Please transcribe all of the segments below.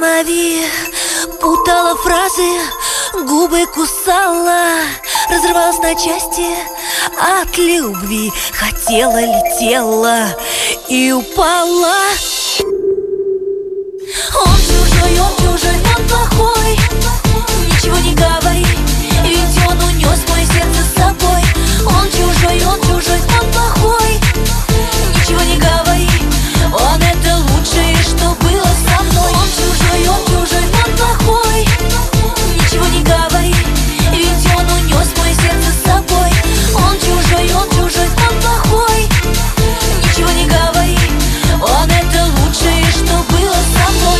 любви путала фразы, губы кусала, разрывалась на части от любви. Хотела, летела и упала. Он чужой, он плохой. Ничего не говори, ведь он унес мое сердце с собой. Он чужой, он плохой. Ничего не говори, он это лучшее, что было со мной. Он чужой, он плохой. Ничего не говори, ведь он унес мое сердце с собой. Он чужой, он плохой. Ничего не говори, он это лучшее, что было со мной.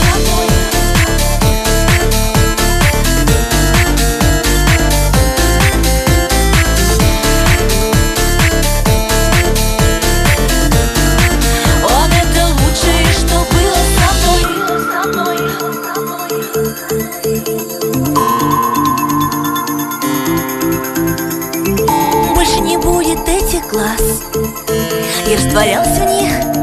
Он это лучшее, что было со мной. Больше не будет этих глаз. Я растворялась в них,